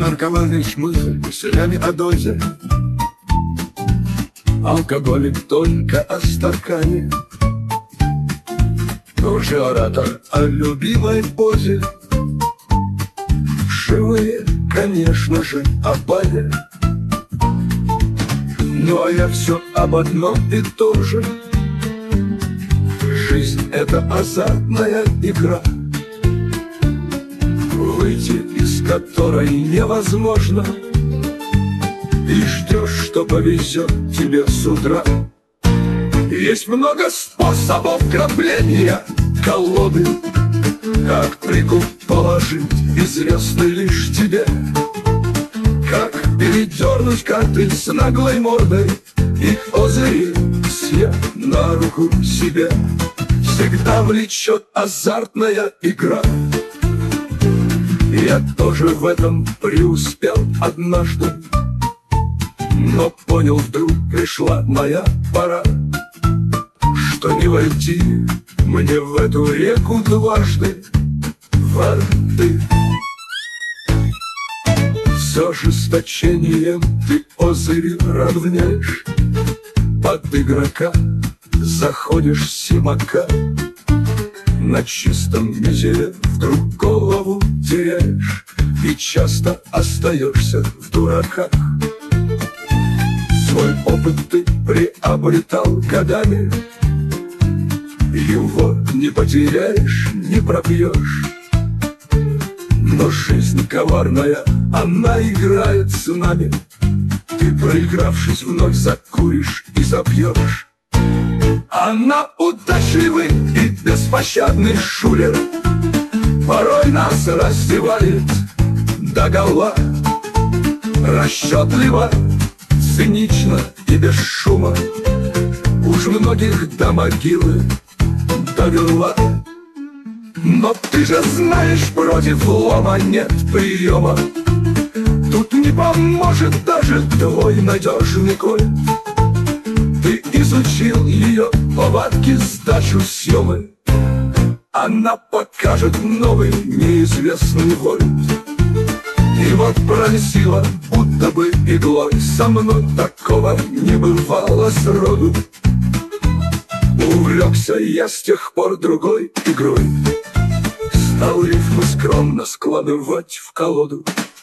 наркоманы шмыхали мыслями о дозе. Алкоголик только о стакане. Уже оратор о любимой позе. Живые, конечно же, о бале. Ну а я все об одном и том же. Жизнь — это азартная игра, выйти из которой невозможно. И ждешь, что повезет тебе с утра. Есть много способов грабления колоды. Как прикуп положить, известно лишь тебе. Как передернуть карты с наглой мордой и козыри съев на руку себе. Всегда влечет азартная игра. Я тоже в этом преуспел однажды, но понял, вдруг пришла моя пора, что не войти мне в эту реку дважды воды. С ожесточением ты озыри равняешь, под игрока заходишь симака. На чистом мизере вдруг голову теряешь и часто остаешься в дураках. Свой опыт ты приобретал годами, его не потеряешь, не пропьешь. Но жизнь коварная, она играет с нами. Ты, проигравшись, вновь закуришь и запьешь. Она удачливый и беспощадный шулер, порой нас раздевает догола. Расчетливо, цинично и без шума уж многих до могилы довела. Но ты же знаешь, против лома нет приема. Тут не поможет даже твой надежный кольт. Ты изучил ее повадки, сдачу съемы. Она покажет новый неизвестный вольт. И вот пронесила, будто бы иглой. Со мной такого не бывало сроду. Увлекся я с тех пор другой игрой. Стал рифмы скромно складывать в колоду.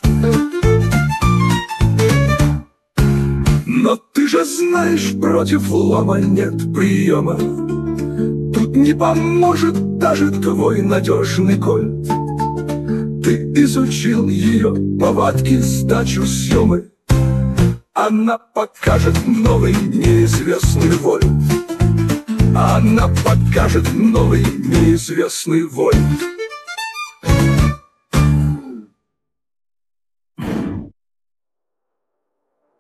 Но ты же знаешь, против лома нет приема. Тут не поможет даже твой надежный кольт. Ты изучил ее повадки, сдачу съемы. Она покажет новый неизвестный вольт. Она покажет новый неизвестный вольт.